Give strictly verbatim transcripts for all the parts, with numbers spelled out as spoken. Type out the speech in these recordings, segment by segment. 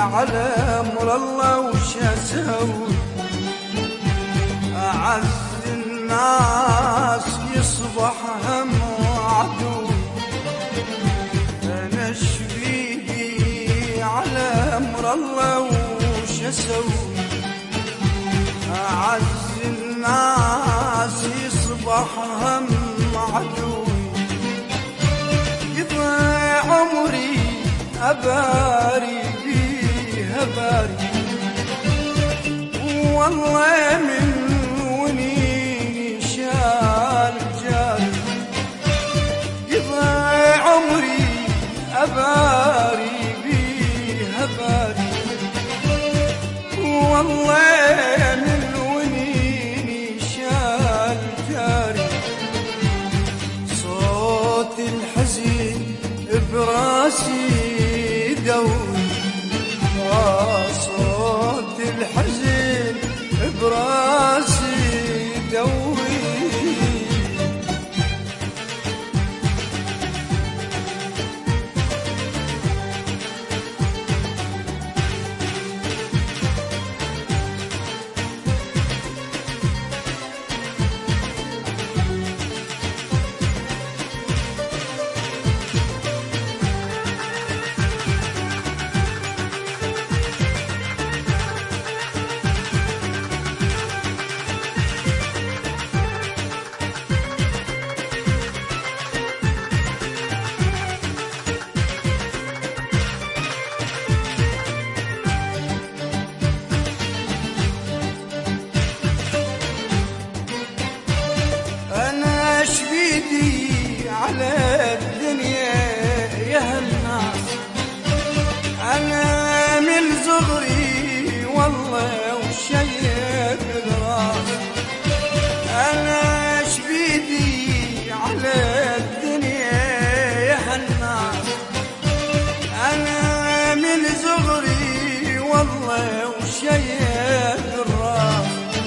على امر الله وش اسوي؟ اعز الناس يصبح هم عدو، انا شبيدي على امر الله وش اسوي؟ اعز الناس يصبح هم عدو، يضيع عمري أباري بيه أباري، والله من ونيني شال جاري، يضيع عمري أباري بيه أباري، والله من ونيني شال جاري، صوت الحزين براسي دوي، صوت الحزن براسي دوي. على الدنيا يا الناس، أنا من صغري والله وشيك الراس، أنا شبيدي على الدنيا يا الناس، أنا من صغري والله وشيك الراس،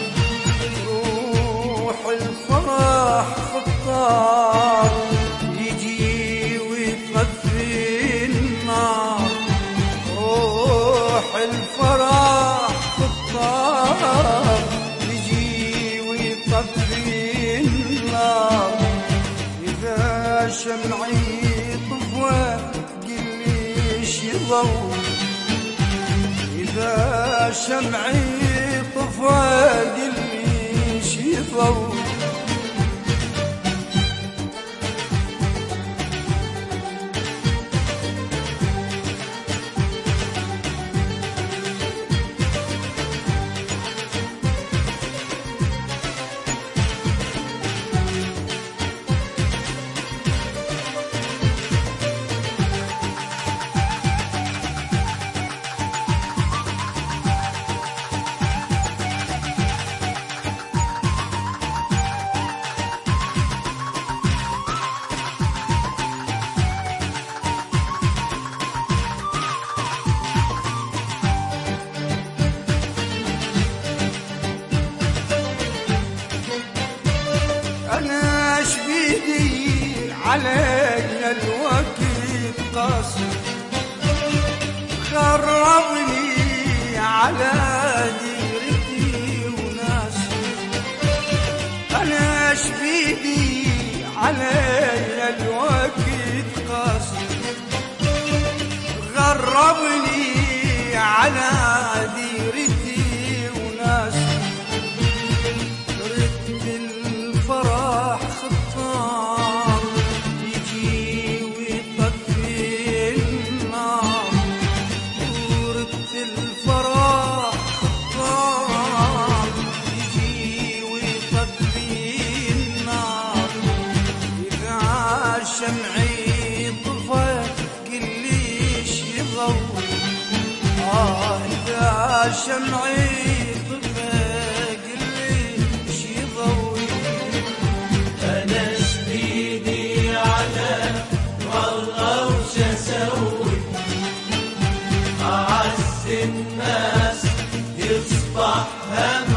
روح الفرح خطار يجي ويطفي النار، روح الفرح خطار يجي ويطفي النار، إذا شمعي طفى قليش يضوي، إذا شمعي طفى قليش يضوي. أنا شبيدي علينا الوقت قاسي، خربني على ديرتي وناسي، أنا شبيدي علينا الوقت قاسي، غربني على ديرتي وناسي، فرح خطار يجي ويطفي النار، ورد الفرح خطار يجي ويطفي النار، إذا شمعي طفى قليش يضوي، آه إذا شمعي الناس يصبح هم